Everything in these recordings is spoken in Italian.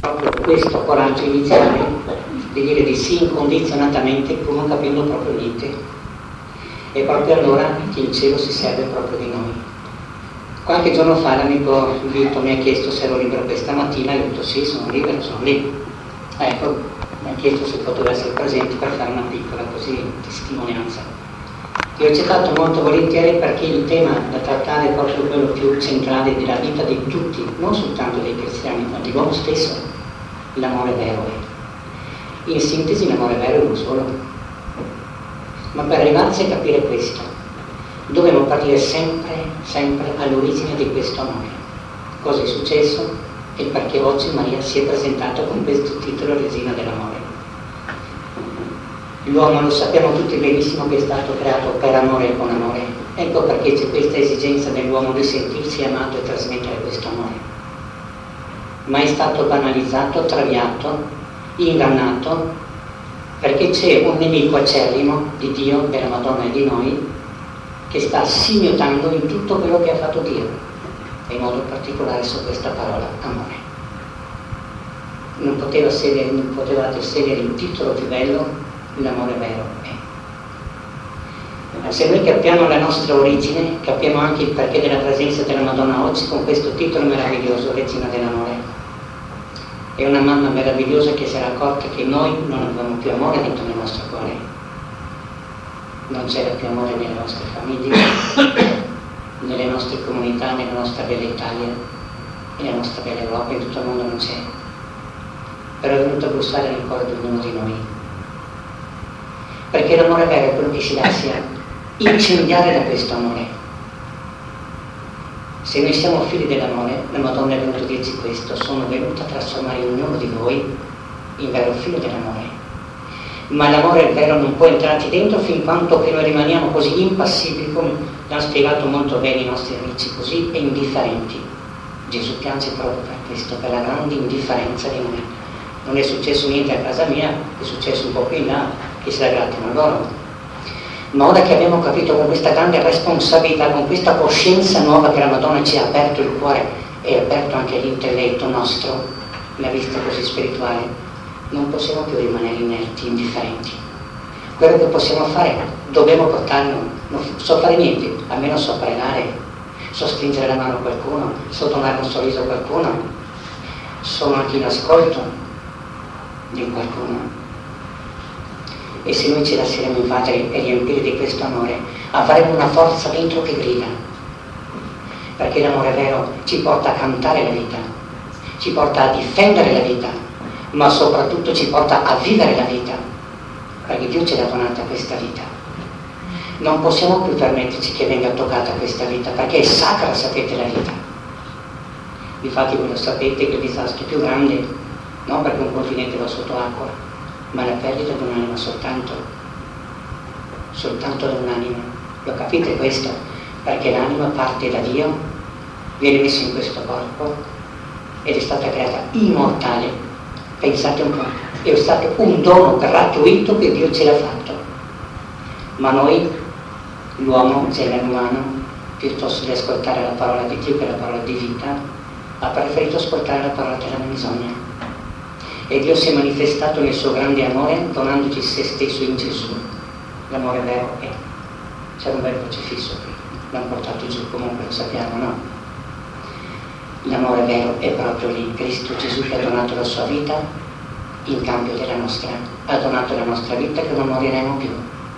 proprio questo coraggio iniziale di dire di sì incondizionatamente pur non capendo proprio niente. E proprio allora che il cielo si serve proprio di noi. Qualche giorno fa l'amico Vito mi ha chiesto se ero libero questa mattina e ho detto sì, sono libero, sono lì. Ecco, mi ha chiesto se potevo essere presente per fare una piccola così testimonianza. Io ho accettato molto volentieri perché il tema da trattare è proprio quello più centrale della vita di tutti, non soltanto dei cristiani, ma di l'uomo stesso, l'amore vero. In sintesi l'amore vero è uno solo. Ma per arrivarci a capire questo, dobbiamo partire sempre all'origine di questo amore. Cosa è successo e perché oggi Maria si è presentata con questo titolo Regina dell'amore. L'uomo lo sappiamo tutti benissimo che è stato creato per amore e con amore. Ecco perché c'è questa esigenza dell'uomo di sentirsi amato e trasmettere questo amore. Ma è stato banalizzato, traviato, ingannato, perché c'è un nemico acerrimo di Dio, della Madonna e di noi, che sta simmiotando in tutto quello che ha fatto Dio, e in modo particolare su questa parola amore. Non potevate scegliere il titolo più bello, l'amore vero è. Se noi capiamo la nostra origine, capiamo anche il perché della presenza della Madonna oggi con questo titolo meraviglioso, Regina dell'amore. È una mamma meravigliosa che si era accorta che noi non avevamo più amore dentro nel nostro cuore. Non c'era più amore nelle nostre famiglie, nelle nostre comunità, nella nostra bella Italia, nella nostra bella Europa, in tutto il mondo non c'è. Però è venuto a bussare nel cuore di ognuno di noi. Perché l'amore vero è quello che si lascia incendiare da questo amore. Se noi siamo figli dell'amore, la Madonna è venuta a dirci questo: sono venuta a trasformare ognuno di voi in vero figlio dell'amore. Ma l'amore vero non può entrarci dentro fin quanto che noi rimaniamo così impassibili, come l'hanno spiegato molto bene i nostri amici, così e indifferenti. Gesù piange proprio per questo, per la grande indifferenza di noi. Non è successo niente a casa mia, è successo un po' qui in là, che se la grattano loro. Ma ora che abbiamo capito con questa grande responsabilità, con questa coscienza nuova che la Madonna ci ha aperto il cuore e ha aperto anche l'intelletto nostro, la vista così spirituale, non possiamo più rimanere inerti, indifferenti. Quello che possiamo fare, dobbiamo portarlo. Non so fare niente, almeno so pregare, so stringere la mano a qualcuno, so donare un sorriso a qualcuno, sono anche in ascolto di qualcuno. E se noi ci lasceremo invadere e riempire di questo amore, avremo una forza dentro che grida. Perché l'amore vero ci porta a cantare la vita, ci porta a difendere la vita, ma soprattutto ci porta a vivere la vita, perché Dio ce l'ha donata questa vita. Non possiamo più permetterci che venga toccata questa vita, perché è sacra, sapete, la vita. Difatti voi lo sapete che il disastro più grande, non perché un continente va sotto acqua, ma la perdita di un'anima soltanto da un'anima. Lo capite questo? Perché l'anima parte da Dio, viene messa in questo corpo ed è stata creata immortale. Pensate un po', è stato un dono gratuito che Dio ce l'ha fatto. Ma noi, l'uomo, genere umano, piuttosto di ascoltare la parola di Dio, che è la parola di vita, ha preferito ascoltare la parola della menzogna. E Dio si è manifestato nel suo grande amore donandoci se stesso in Gesù. L'amore vero è. C'era un bel crocifisso qui, l'hanno portato giù, comunque lo sappiamo, no? L'amore vero è proprio lì, Cristo Gesù che ha donato la sua vita in cambio della nostra, ha donato la nostra vita che non moriremo più.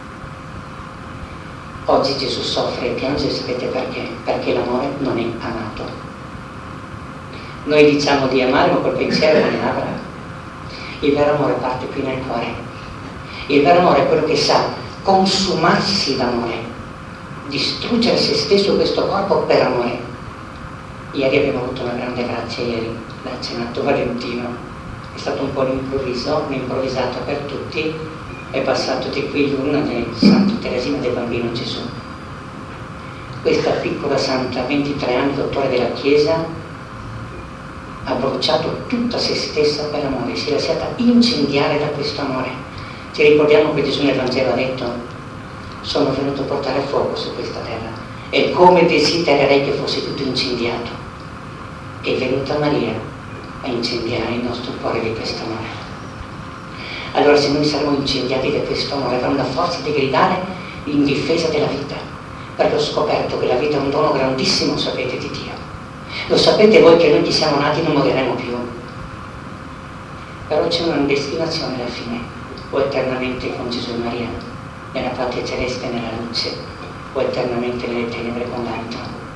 Oggi Gesù soffre e piange, sapete perché? Perché l'amore non è amato. Noi diciamo di amare, ma col pensiero non ne avrà. Il vero amore parte qui nel cuore. Il vero amore è quello che sa consumarsi d'amore, distruggere se stesso questo corpo per amore. Ieri abbiamo avuto una grande grazia, l'ha accennato Valentino, è stato un po' l'improvvisato per tutti, è passato di qui l'urna di Santa Teresina del Bambino Gesù. Questa piccola santa, 23 anni, dottore della Chiesa, ha bruciato tutta se stessa per amore, si è lasciata incendiare da questo amore. Ci ricordiamo che Gesù nel Vangelo ha detto: sono venuto a portare fuoco su questa terra e come desidererei che fosse tutto incendiato. È venuta Maria a incendiare il nostro cuore di questo amore. Allora se noi saremo incendiati da questo amore, avremo la forza di gridare in difesa della vita, perché ho scoperto che la vita è un dono grandissimo, sapete, di Dio. Lo sapete voi che noi che siamo nati non moriremo più, però c'è una destinazione alla fine, o eternamente con Gesù e Maria, nella patria celeste e nella luce, o eternamente nelle tenebre con l'altro.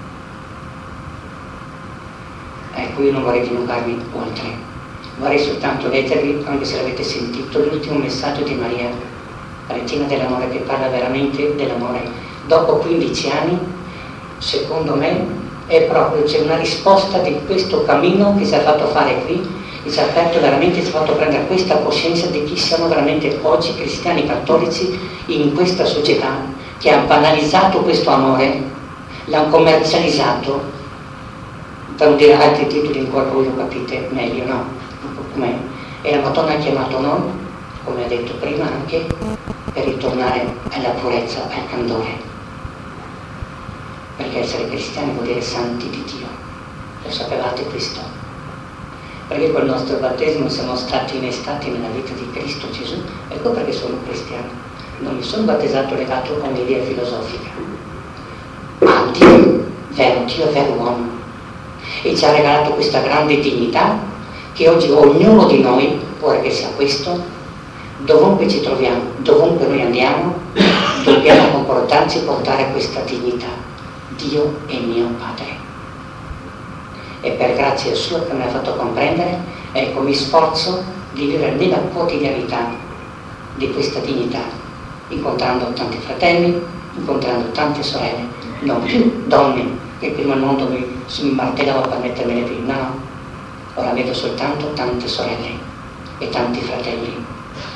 Ecco, io non vorrei dilungarmi oltre, vorrei soltanto leggervi, anche se l'avete sentito, l'ultimo messaggio di Maria, la Regina dell'amore, che parla veramente dell'amore. Dopo 15 anni, secondo me, è proprio, c'è una risposta di questo cammino che si è fatto fare qui, e ci ha aperto veramente, ci ha fatto prendere questa coscienza di chi siamo veramente oggi, cristiani cattolici, in questa società che ha banalizzato questo amore, l'ha commercializzato, per non dire altri titoli in cui voi lo capite meglio, no? Com'è? E la Madonna ha chiamato noi, come ha detto prima anche, per ritornare alla purezza, al candore. Perché essere cristiani vuol dire santi di Dio. Lo sapevate questo? Perché col nostro battesimo siamo stati innestati nella vita di Cristo Gesù. Ecco perché sono cristiano. Non mi sono battezzato legato a un'idea filosofica. Ma Dio, vero uomo. E ci ha regalato questa grande dignità che oggi ognuno di noi, ora che sia questo, dovunque ci troviamo, dovunque noi andiamo, dobbiamo comportarci e portare questa dignità. Dio è mio Padre. E per grazia sua che me l'ha fatto comprendere, ecco, mi sforzo di vivere nella quotidianità di questa dignità, incontrando tanti fratelli, incontrando tante sorelle, non più donne che prima il mondo mi martellava per mettermene più, no, ora vedo soltanto tante sorelle e tanti fratelli.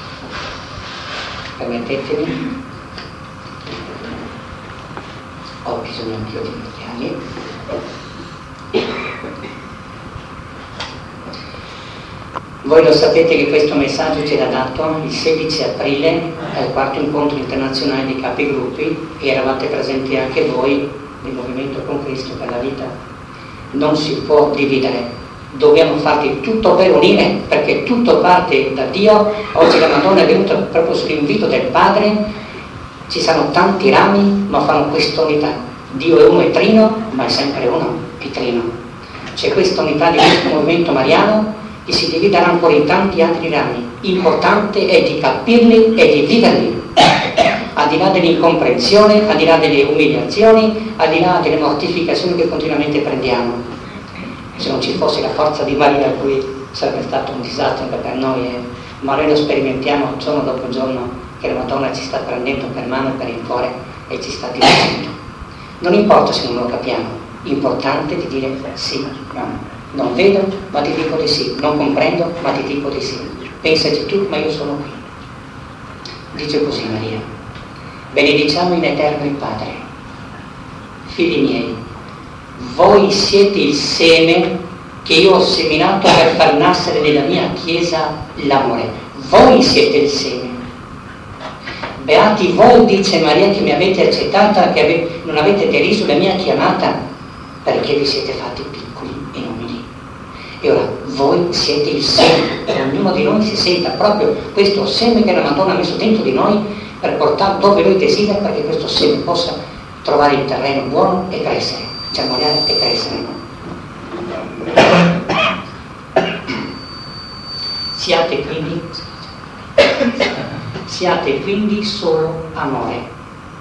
Permettetemi, ho bisogno anch'io di occhiali. Voi lo sapete che questo messaggio ce l'ha dato il 16 aprile al quarto incontro internazionale di capigruppi e eravate presenti anche voi del Movimento con Cristo per la Vita. Non si può dividere, dobbiamo farti tutto per unire, perché tutto parte da Dio. Oggi la Madonna è venuta proprio sull'invito del Padre, ci sono tanti rami ma fanno questa unità. Dio è uno e trino, ma è sempre uno e trino. C'è questa unità di questo movimento mariano che si dividerà ancora in tanti altri rami. Importante è di capirli e di viverli, al di là dell'incomprensione, al di là delle umiliazioni, al di là delle mortificazioni che continuamente prendiamo. Se non ci fosse la forza di Maria, qui sarebbe stato un disastro anche per noi, ma noi lo sperimentiamo giorno dopo giorno che la Madonna ci sta prendendo per mano e per il cuore e ci sta dicendo. Non importa se non lo capiamo, importante di dire sì, no. Non vedo, ma ti dico di sì. Non comprendo, ma ti dico di sì. Pensaci tu, ma io sono qui. Dice così Maria: benediciamo in eterno il Padre. Figli miei, voi siete il seme che io ho seminato per far nascere nella mia Chiesa l'amore. Voi siete il seme. Beati voi, dice Maria, che mi avete accettata, che non avete deriso la mia chiamata, perché vi siete fatti piccoli e umili. E ora voi siete il seme, e ognuno di noi si senta proprio questo seme che la Madonna ha messo dentro di noi per portarlo dove lui desidera, perché questo seme possa trovare il terreno buono e crescere, germogliare e crescere. Siate quindi solo amore.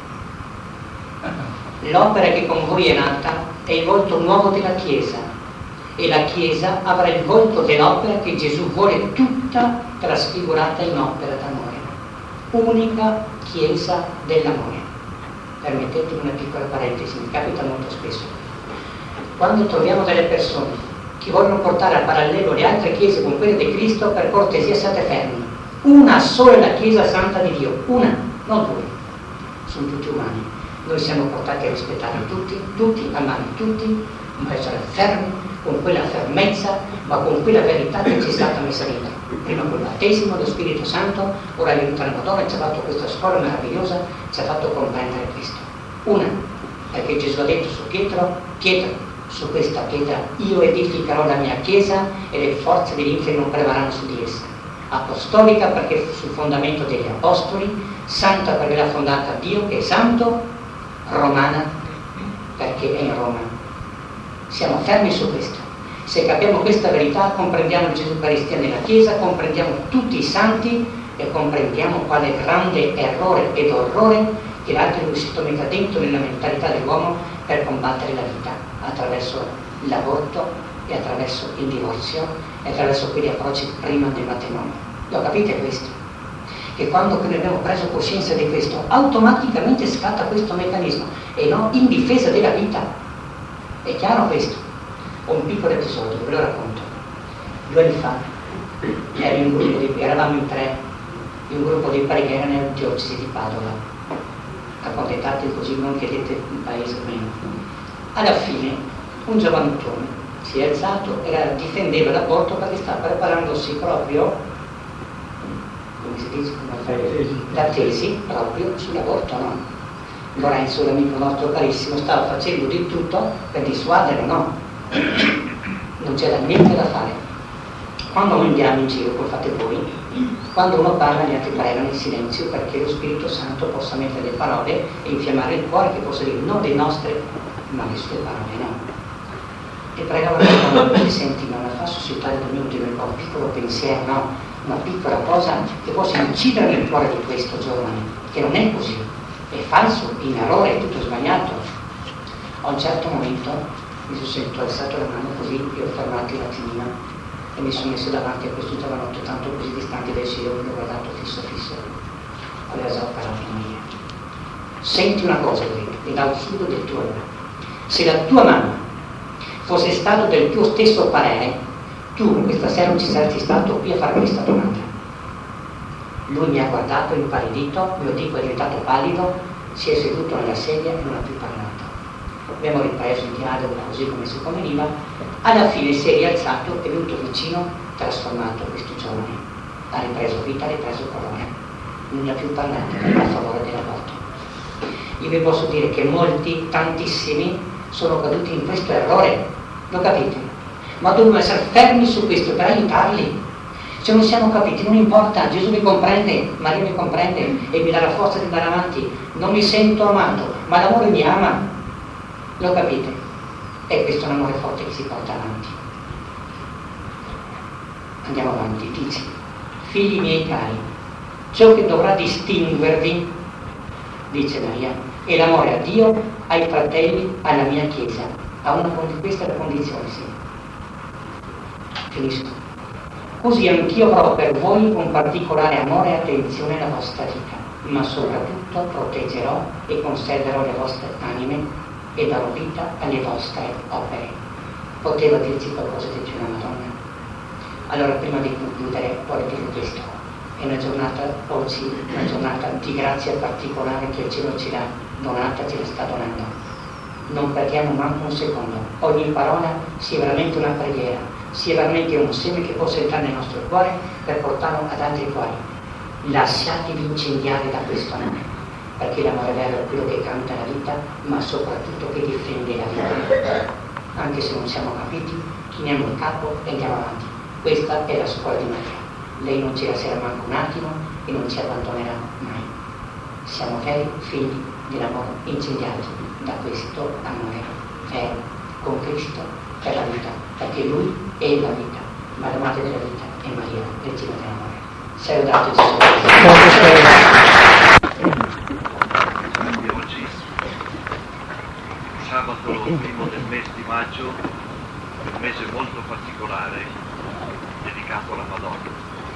L'opera che con voi è nata è il volto nuovo della Chiesa, e la Chiesa avrà il volto dell'opera che Gesù vuole tutta trasfigurata in opera d'amore. Unica Chiesa dell'amore. Permettetemi una piccola parentesi, mi capita molto spesso. Quando troviamo delle persone che vogliono portare a parallelo le altre chiese con quelle di Cristo, per cortesia siate fermi. Una sola è la Chiesa Santa di Dio, una, non due. Sono tutti umani. Noi siamo portati a rispettare tutti, amare tutti, ma essere fermi, con quella fermezza, ma con quella verità che ci è stata messa dentro. Prima col battesimo, lo Spirito Santo, ora aiuta la Madonna, ci ha fatto questa scuola meravigliosa, ci ha fatto comprendere questo. Una, perché Gesù ha detto su Pietro, su questa pietra io edificherò la mia chiesa e le forze dell'inferno non prevarranno su di essa. Apostolica perché sul fondamento degli apostoli, santa perché l'ha fondata Dio che è santo, romana perché è in Roma. Siamo fermi su questo. Se capiamo questa verità comprendiamo Gesù Eucaristia nella Chiesa, comprendiamo tutti i santi e comprendiamo quale grande errore ed orrore che l'altro è riuscito a mettere dentro nella mentalità dell'uomo per combattere la vita attraverso l'aborto e attraverso il divorzio e attraverso quegli approcci prima del matrimonio. Lo capite questo? Che quando noi abbiamo preso coscienza di questo automaticamente scatta questo meccanismo e no in difesa della vita. È chiaro questo? Ho un piccolo episodio, ve lo racconto. 2 anni fa eravamo in 3 in un gruppo di preghiera nella diocesi di Padova. Accontentate così, non chiedete il paese o meno. Alla fine un giovanottone si è alzato e difendeva l'aborto perché sta preparandosi proprio, come si dice, la tesi proprio sull'aborto, no? Lorenzo, l'amico nostro carissimo, stava facendo di tutto per dissuadere, no? Non c'era niente da fare. Quando noi andiamo in giro, come fate voi, quando uno parla gli altri pregano in silenzio perché lo Spirito Santo possa mettere le parole e infiammare il cuore, che possa dire non le nostre ma le sue parole, no? E pregavano e senti, non la fa suscitare nel mio un piccolo pensiero, no? Una piccola cosa che possa incidere nel cuore di questo giovane, che non è così, è falso, in errore, è tutto sbagliato. A un certo momento mi sono sentito alzato la mano così e ho fermato un attimino e mi sono messo davanti a questo giovanotto tanto così distante dal cielo che l'ho guardato fisso. Aveva già parlato Maria. Senti una cosa, e dal sudo del tuo animo. Se la tua mamma fosse stato del tuo stesso parere, tu questa sera non ci saresti stato qui a fare questa domanda. Lui mi ha guardato impallidito, il mio tipo è diventato pallido, si è seduto nella sedia e non ha più parlato. Abbiamo ripreso il dialogo così come si conveniva. Alla fine si è rialzato, è venuto vicino, trasformato questo giovane. Ha ripreso vita, ha ripreso colore. Non ha più parlato a favore dell'aborto. Io vi posso dire che molti, tantissimi, sono caduti in questo errore. Lo capite? Ma dobbiamo essere fermi su questo per aiutarli. Se non siamo capiti, non importa, Gesù mi comprende, Maria mi comprende e mi dà la forza di andare avanti. Non mi sento amato, ma l'amore mi ama. Lo capite? E questo è un amore forte che si porta avanti. Andiamo avanti, dice: figli miei cari, ciò che dovrà distinguervi, dice Maria, è l'amore a Dio, ai fratelli, alla mia Chiesa. Questa è la condizione, sì. Finisco. Così anch'io avrò per voi un particolare amore e attenzione alla vostra vita, ma soprattutto proteggerò e conserverò le vostre anime e darò vita alle vostre opere. Poteva dirci qualcosa di più una Madonna? Allora, prima di concludere, voglio dire questo. È una giornata oggi, una giornata di grazia particolare che il cielo ce l'ha donata, ce la sta donando. Non perdiamo manco un secondo. Ogni parola sia veramente una preghiera, sia veramente un seme che possa entrare nel nostro cuore per portarlo ad altri cuori. Lasciatevi incendiare da questo amore, perché l'amore vero è quello che canta la vita, ma soprattutto che difende la vita. Anche se non siamo capiti, chiniamo il capo e andiamo avanti. Questa è la scuola di Maria. Lei non ci lascerà manco un attimo e non ci abbandonerà mai. Siamo veri figli dell'amore incendiati da questo amore vero con Cristo per la vita, perché Lui è la vita, ma la madre della vita è Maria, regina dell'amore. Sei lodato Gesù. Oggi, sabato primo del mese di maggio, un mese molto particolare dedicato alla Madonna.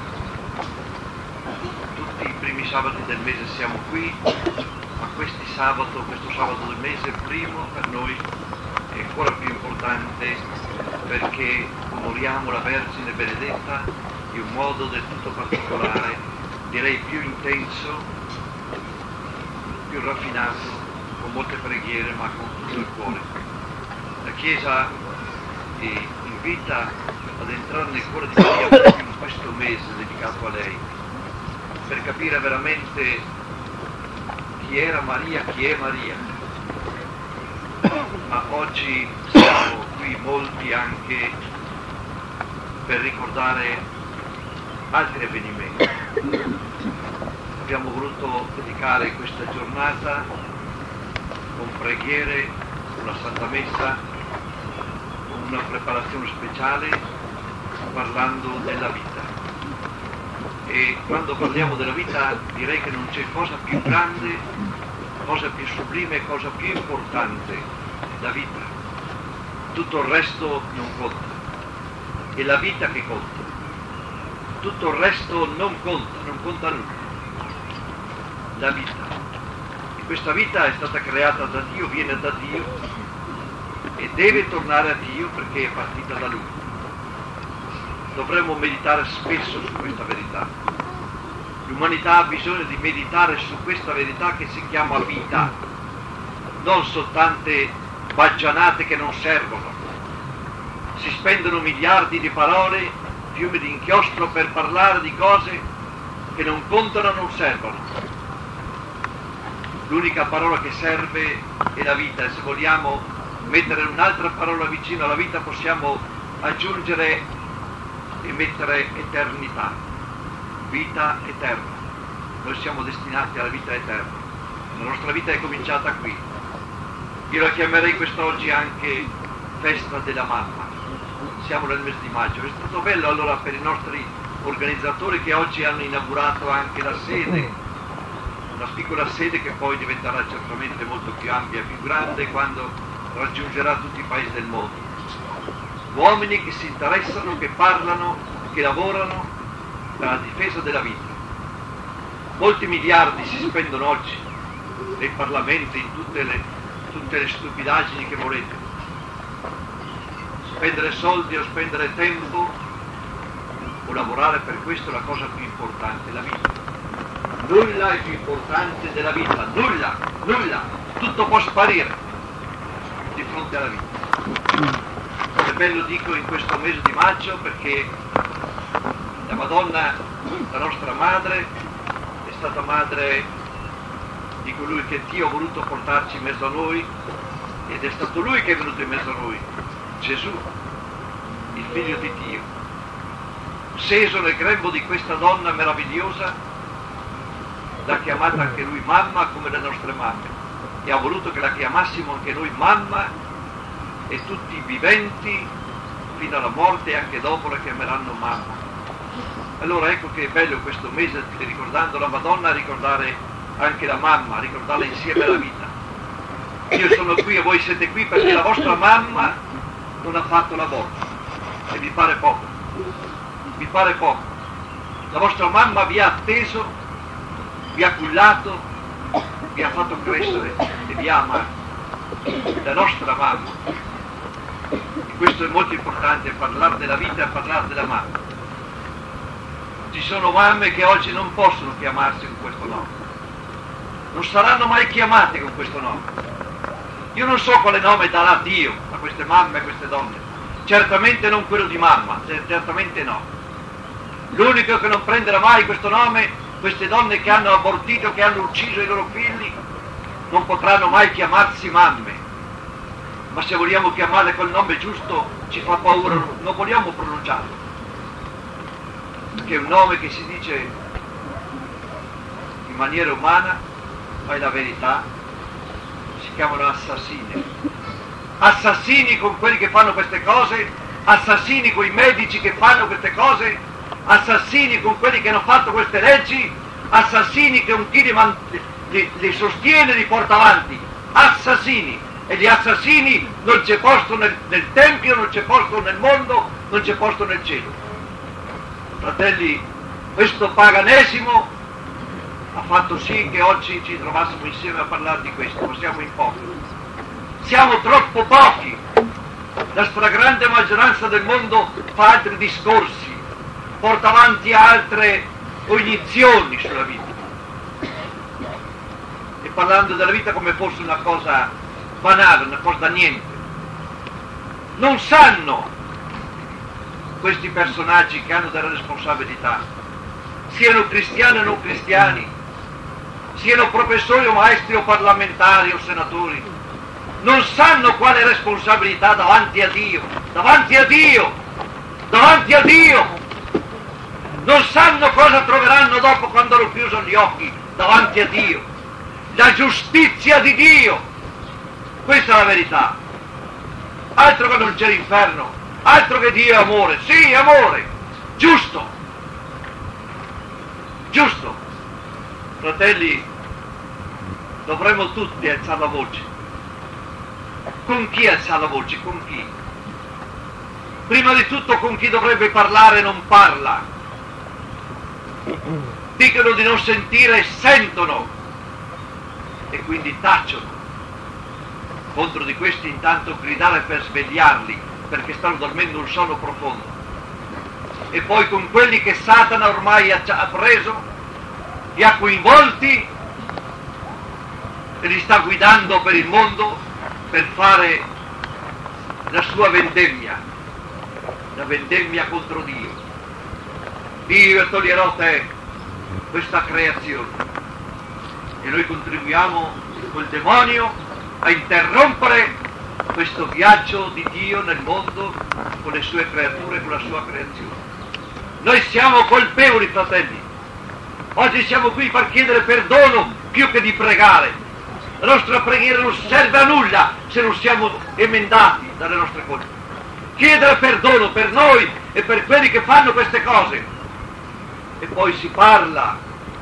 Tutti i primi sabati del mese siamo qui, ma questo sabato del mese primo per noi è ancora più importante perché onoriamo la Vergine Benedetta in un modo del tutto particolare, direi più intenso, più raffinato, con molte preghiere ma con tutto il cuore. La Chiesa invita ad entrare nel cuore di Maria proprio in questo mese dedicato a lei, per capire veramente chi era Maria, chi è Maria. Ma oggi siamo qui molti anche per ricordare altri avvenimenti. Abbiamo voluto dedicare questa giornata con preghiere, una Santa Messa, una preparazione speciale, parlando della vita. E quando parliamo della vita direi che non c'è cosa più grande, cosa più sublime, cosa più importante, la vita. Tutto il resto non conta, è la vita che conta. Tutto il resto non conta nulla. La vita. E questa vita è stata creata da Dio, viene da Dio e deve tornare a Dio perché è partita da Lui. Dovremmo meditare spesso su questa verità. L'umanità ha bisogno di meditare su questa verità che si chiama vita, non soltanto baggianate che non servono. Si spendono miliardi di parole, fiumi di inchiostro per parlare di cose che non contano, non servono. L'unica parola che serve è la vita, e se vogliamo mettere un'altra parola vicino alla vita possiamo aggiungere e mettere eternità, vita eterna. Noi siamo destinati alla vita eterna, la nostra vita è cominciata qui. Io la chiamerei quest'oggi anche festa della mamma. Siamo nel mese di maggio, è stato bello allora per i nostri organizzatori che oggi hanno inaugurato anche la sede, una piccola sede che poi diventerà certamente molto più ampia e più grande quando raggiungerà tutti i paesi del mondo. Uomini che si interessano, che parlano, che lavorano per la difesa della vita. Molti miliardi si spendono oggi nei parlamenti, in tutte le stupidaggini che volete. Spendere soldi o spendere tempo o lavorare per questo è la cosa più importante, la vita. Nulla è più importante della vita, nulla, tutto può sparire di fronte alla vita. È bello, dico, in questo mese di maggio perché la Madonna, la nostra madre, è stata madre di colui che Dio ha voluto portarci in mezzo a noi ed è stato Lui che è venuto in mezzo a noi, Gesù, il Figlio di Dio. Sceso nel grembo di questa donna meravigliosa, l'ha chiamata anche Lui mamma come le nostre mamme e ha voluto che la chiamassimo anche noi mamma e tutti i viventi fino alla morte e anche dopo la chiameranno mamma. Allora ecco che è bello questo mese, ricordando la Madonna, ricordare anche la mamma, ricordarla insieme alla vita. Io sono qui e voi siete qui perché la vostra mamma non ha fatto l'aborto e vi pare poco, la vostra mamma vi ha atteso, vi ha cullato, vi ha fatto crescere e vi ama, la nostra mamma. E questo è molto importante, parlare della vita e parlare della mamma. Ci sono mamme che oggi non possono chiamarsi con questo nome, non saranno mai chiamate con questo nome. Io non so quale nome darà Dio a queste mamme e a queste donne, certamente non quello di mamma, certamente no. L'unico che non prenderà mai questo nome, queste donne che hanno abortito, che hanno ucciso i loro figli, non potranno mai chiamarsi mamme. Ma se vogliamo chiamarle col nome giusto ci fa paura, non vogliamo pronunciarlo. Perché è un nome che si dice in maniera umana, ma è la verità, si chiamano assassini. Assassini con quelli che fanno queste cose, assassini con i medici che fanno queste cose, assassini con quelli che hanno fatto queste leggi, assassini che un chi li sostiene e li porta avanti, assassini. E gli assassini non c'è posto nel Tempio, non c'è posto nel mondo, non c'è posto nel cielo. Fratelli, questo paganesimo ha fatto sì che oggi ci trovassimo insieme a parlare di questo, ma siamo in pochi. Siamo troppo pochi. La stragrande maggioranza del mondo fa altri discorsi, porta avanti altre cognizioni sulla vita. E parlando della vita come fosse una cosa banale, una cosa da niente. Non sanno questi personaggi che hanno delle responsabilità, siano cristiani o non cristiani, siano professori o maestri o parlamentari o senatori, non sanno quale responsabilità davanti a Dio, davanti a Dio, davanti a Dio, non sanno cosa troveranno dopo quando hanno chiuso gli occhi davanti a Dio, la giustizia di Dio, questa è la verità, altro che non c'è l'inferno, altro che Dio è amore, sì, amore, giusto, giusto, fratelli, dovremmo tutti alzare la voce. Con chi alzare la voce? Con chi? Prima di tutto con chi dovrebbe parlare non parla. Dicono di non sentire e sentono e quindi tacciono. Contro di questi intanto gridare per svegliarli perché stanno dormendo un sonno profondo. E poi con quelli che Satana ormai ha preso, li ha coinvolti e li sta guidando per il mondo per fare la sua vendemmia, la vendemmia contro Dio. Dio toglierò te questa creazione e noi contribuiamo col demonio a interrompere questo viaggio di Dio nel mondo con le sue creature, con la sua creazione. Noi siamo colpevoli, fratelli. Oggi siamo qui per chiedere perdono più che di pregare. La nostra preghiera non serve a nulla se non siamo emendati dalle nostre colpe. Chiedere perdono per noi e per quelli che fanno queste cose. E poi si parla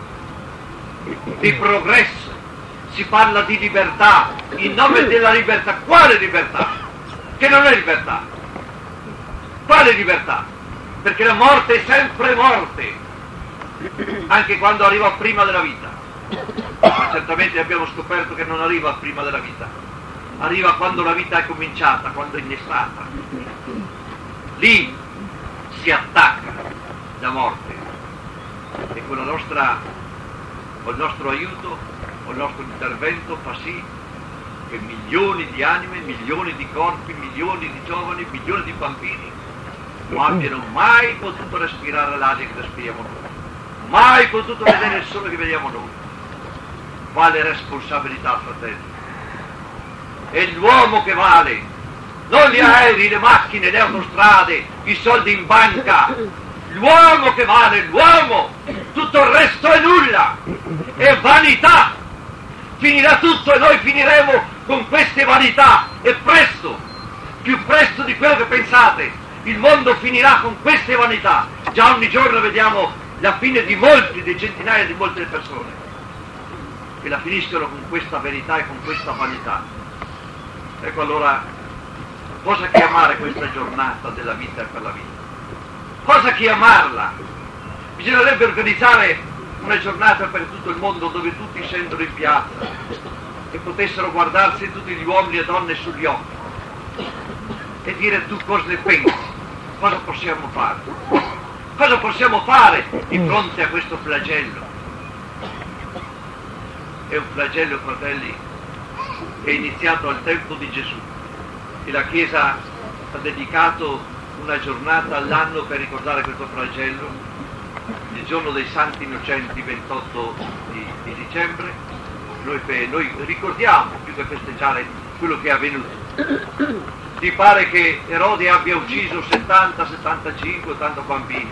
di progresso, si parla di libertà, in nome della libertà. Quale libertà? Che non è libertà. Quale libertà? Perché la morte è sempre morte, anche quando arriva prima della vita. Ma certamente abbiamo scoperto che non arriva prima della vita, arriva quando la vita è cominciata, quando è innestata. Lì si attacca la morte e con il nostro aiuto, con il nostro intervento fa sì che milioni di anime, milioni di corpi, milioni di giovani, milioni di bambini non abbiano mai potuto respirare l'aria che respiriamo noi, mai potuto vedere il sole che vediamo noi. Quale responsabilità, fratelli? È l'uomo che vale, non gli aerei, le macchine, le autostrade, i soldi in banca. L'uomo che vale, l'uomo, tutto il resto è nulla, è vanità. Finirà tutto e noi finiremo con queste vanità e presto, più presto di quello che pensate, il mondo finirà con queste vanità. Già ogni giorno vediamo la fine di molti, di centinaia di molte persone che la finiscono con questa verità e con questa vanità. Ecco allora, cosa chiamare questa giornata della vita e per la vita? Cosa chiamarla? Bisognerebbe organizzare una giornata per tutto il mondo dove tutti scendono in piazza e potessero guardarsi tutti gli uomini e donne sugli occhi e dire: tu cosa ne pensi? Cosa possiamo fare? Cosa possiamo fare di fronte a questo flagello? È un flagello, fratelli, che è iniziato al tempo di Gesù e la Chiesa ha dedicato una giornata all'anno per ricordare questo flagello, il giorno dei Santi Innocenti, 28 di dicembre. Noi ricordiamo più che festeggiare quello che è avvenuto. Ti pare che Erode abbia ucciso 70, 75, 80 bambini.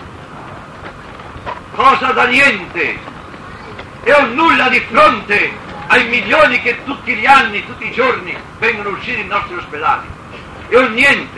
Cosa da niente! È un nulla di fronte ai milioni che tutti gli anni, tutti i giorni vengono uccisi nei nostri ospedali. È un niente.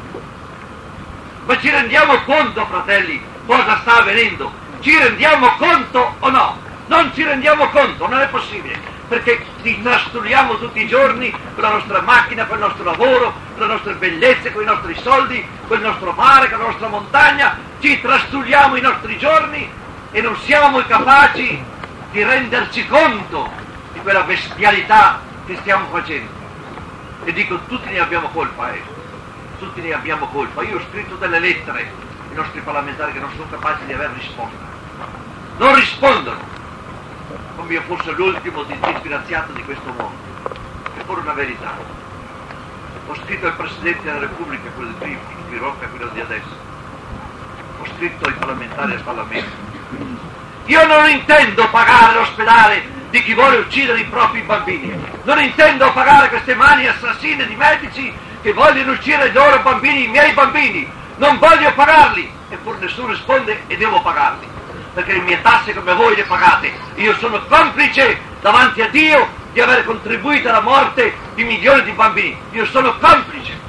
Ma ci rendiamo conto, fratelli, cosa sta avvenendo? Ci rendiamo conto o no? Non ci rendiamo conto, non è possibile, perché ci trastulliamo tutti i giorni con la nostra macchina, con il nostro lavoro, con le nostre bellezze, con i nostri soldi, con il nostro mare, con la nostra montagna, ci trastulliamo i nostri giorni e non siamo capaci di renderci conto di quella bestialità che stiamo facendo. E dico, tutti ne abbiamo colpa, tutti ne abbiamo colpa. Io ho scritto delle lettere ai nostri parlamentari che non sono capaci di aver risposta, non rispondono, come io fosse l'ultimo disgraziato di questo mondo. È pure una verità. Ho scritto al Presidente della Repubblica, quello di prima, scriverò a quello di adesso, ho scritto ai parlamentari al Parlamento: io non intendo pagare l'ospedale di chi vuole uccidere i propri bambini. Non intendo pagare queste mani assassine di medici che vogliono uccidere i loro bambini, i miei bambini. Non voglio pagarli. Eppure nessuno risponde e devo pagarli, perché le mie tasse come voi le pagate. Io sono complice davanti a Dio di aver contribuito alla morte di milioni di bambini. Io sono complice.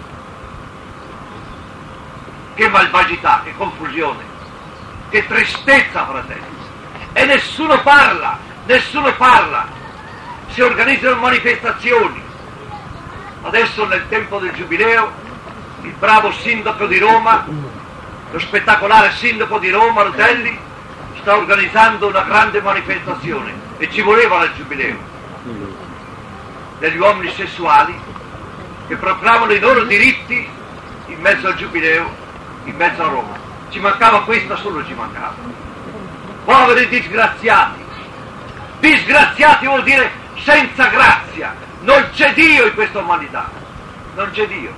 Che malvagità, che confusione, che tristezza, fratelli. E nessuno parla, nessuno parla. Si organizzano manifestazioni. Adesso nel tempo del Giubileo, il bravo sindaco di Roma, lo spettacolare sindaco di Roma, Rutelli, sta organizzando una grande manifestazione, e ci voleva il Giubileo, degli uomini sessuali che proclamano i loro diritti in mezzo al Giubileo, in mezzo a Roma. Ci mancava questa, solo ci mancava. Poveri disgraziati. Disgraziati vuol dire senza grazia. Non c'è Dio in questa umanità. Non c'è Dio.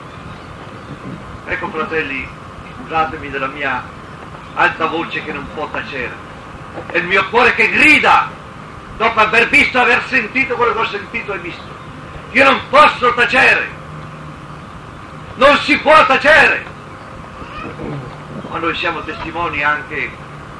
Ecco, fratelli, scusatemi della mia alta voce che non può tacere. È il mio cuore che grida dopo aver visto, aver sentito quello che ho sentito e visto. Io non posso tacere. Non si può tacere. Ma noi siamo testimoni anche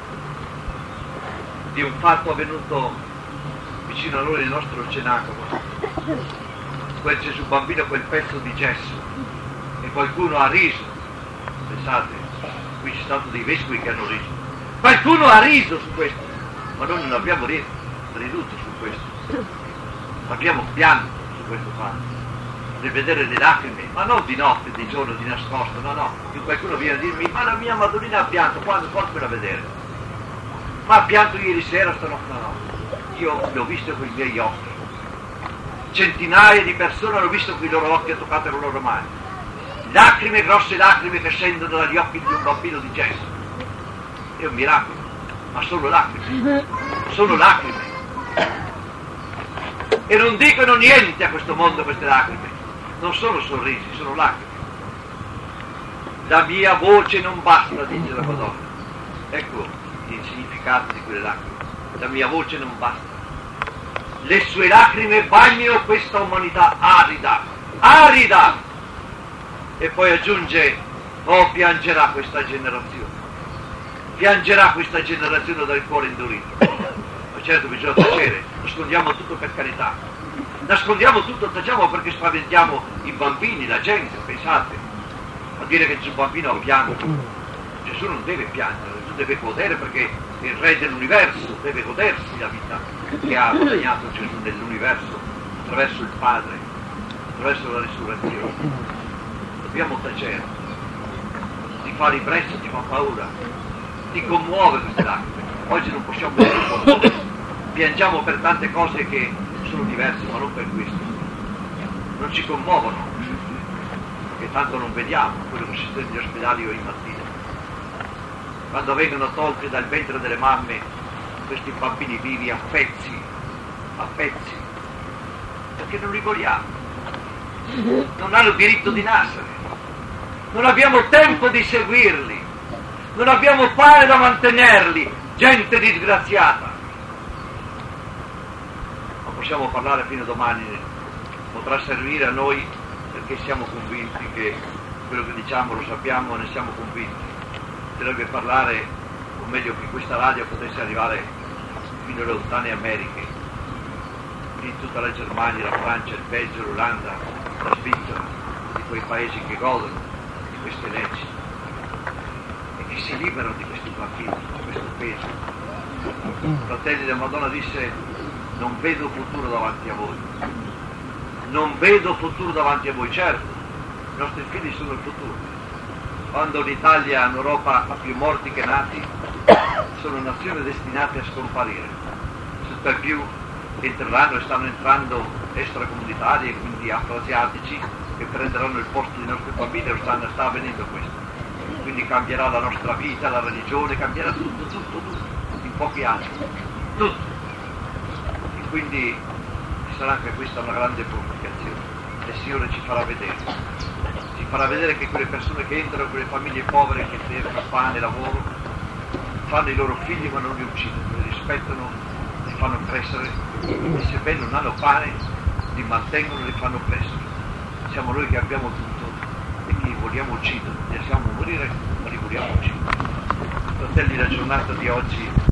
di un fatto avvenuto vicino a noi nel nostro cenacolo. Quel Gesù bambino, quel pezzo di gesso, e qualcuno ha riso. Pensate, qui ci sono stati dei vescovi che hanno riso. Qualcuno ha riso su questo, ma noi non abbiamo riduto su questo. Abbiamo pianto su questo fatto. Di vedere le lacrime, ma non di notte, di giorno, di nascosto, no. Che qualcuno viene a dirmi, ma la mia Madonnina ha pianto, quando portami a vedere? Ma ha pianto ieri sera, stanotte? No. Io l'ho visto con i miei occhi. Centinaia di persone hanno visto con i loro occhi e toccato con le loro mani. Lacrime, grosse lacrime che scendono dagli occhi di un bambino di gesso. È un miracolo, ma sono lacrime. Sono lacrime. E non dicono niente a questo mondo queste lacrime. Non sono sorrisi, sono lacrime. La mia voce non basta, dice la Madonna. Ecco il significato di quelle lacrime. La mia voce non basta. Le sue lacrime bagnano questa umanità arida, arida. E poi aggiunge, oh, piangerà questa generazione. Piangerà questa generazione dal cuore indurito. Ma certo bisogna tacere, nascondiamo tutto per carità. Nascondiamo tutto, tacciamo perché spaventiamo i bambini, la gente, pensate. A dire che Gesù bambino ha pianto. Gesù non deve piangere, Gesù deve godere, perché il re dell'universo deve godersi la vita che ha guadagnato Gesù nell'universo attraverso il Padre, attraverso la risurrezione. Dobbiamo tacere. Ti fa ribrezzo, ti fa paura, ti commuove queste lacrime. Oggi non possiamo più. Piangiamo per tante cose che sono diverse, ma non per questo. Non ci commuovono, perché tanto non vediamo quello che succede negli ospedali ogni mattina. Quando vengono tolti dal ventre delle mamme questi bambini vivi a pezzi, perché non li vogliamo. Non hanno diritto di nascere. Non abbiamo tempo di seguirli. Non abbiamo pane da mantenerli. Gente disgraziata. Ma possiamo parlare fino a domani, potrà servire a noi perché siamo convinti che quello che diciamo lo sappiamo e ne siamo convinti. Dovrebbe parlare, o meglio che questa radio potesse arrivare fino alle lontane Americhe, in tutta la Germania, la Francia, il Belgio, l'Olanda, la Svizzera, di quei paesi che godono di queste leggi e che si liberano di questi bambini, di questo peso. Fratelli, la Madonna disse: non vedo futuro davanti a voi, non vedo futuro davanti a voi. Certo, i nostri figli sono il futuro. Quando l'Italia in Europa ha più morti che nati, sono nazioni destinate a scomparire. Per più entreranno e stanno entrando extracomunitari e quindi afroasiatici che prenderanno il posto dei nostri bambini, sta avvenendo questo. Quindi cambierà la nostra vita, la religione, cambierà tutto, in pochi anni, tutto. E quindi sarà anche questa una grande purificazione. Il Signore ci farà vedere che quelle persone che entrano, quelle famiglie povere che cercano pane, lavoro, fanno i loro figli ma non li uccidono, li rispettano, li fanno crescere e sebbene non hanno pane li mantengono e li fanno crescere. Siamo noi che abbiamo tutto e che vogliamo uccidere, lasciamo morire ma li vogliamo uccidere. Fratelli, la giornata di oggi